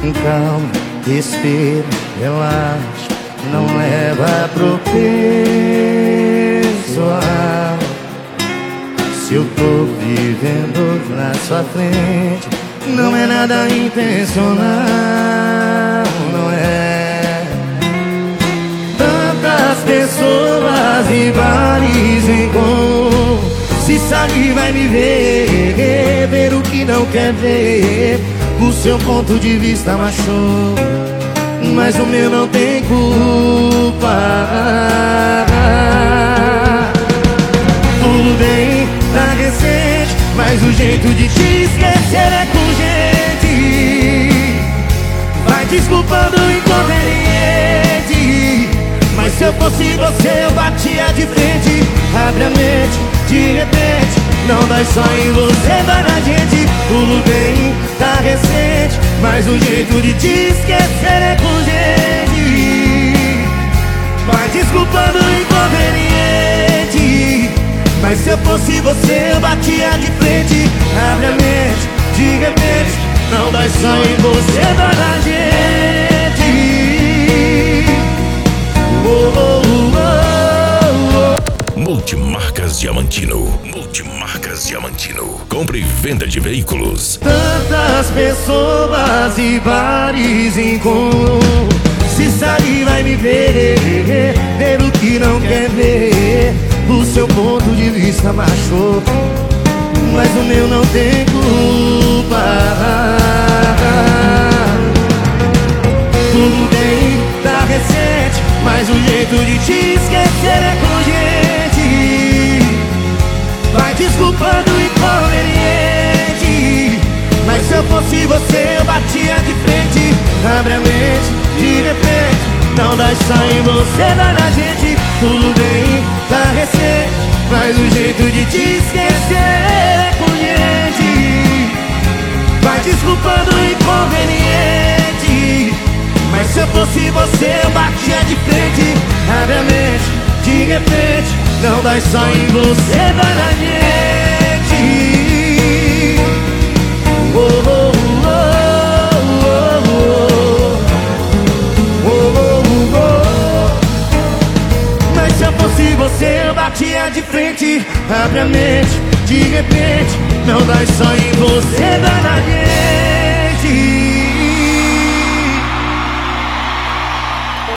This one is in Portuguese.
Calma, respira, relaxa, não leva pro pessoal. Se eu tô vivendo na sua frente, não é nada intencional, não é. Tantas pessoas e bares encontros, se sabe vai me ver, ver o que não quer ver. O seu ponto de vista machucou, mas o meu não tem culpa. Tudo bem, tá recente, mas o jeito de te esquecer é com gente. Vai desculpando o inconveniente, mas se eu fosse você eu batia de frente. Abre a mente, de repente, não dói só em você, dói na gente. Tudo bem, tá recente, mas o jeito de te esquecer é com gente. Vai desculpando o inconveniente, mas se eu fosse você eu batia de frente. Abre a mente, de repente, não dói só em você, dói na gente. Multimarcas Diamantino. Multimarcas Diamantino. Compra e venda de veículos. Tantas pessoas e bares encontros, se sair vai me ver, ver o que não quer ver. O seu ponto de vista machucou, mas o meu não tem culpa. Tudo bem, tá recente, mas o jeito de te esquecer é com gente. Vai desculpando o inconveniente, mas se eu fosse você eu batia de frente. Abre a mente, de repente, não dá só em você, dá na gente. Tudo bem, tá recente, mas o jeito de te esquecer é com gente. Vai desculpando o inconveniente, mas se eu fosse você eu batia de frente. Abre a mente, de repente, não dá só em você, dá na gente. Oh, oh, oh, oh, oh, oh, oh. Mas se eu fosse você eu batia de frente. Abre a mente, de repente, não dá só em você, dá na gente.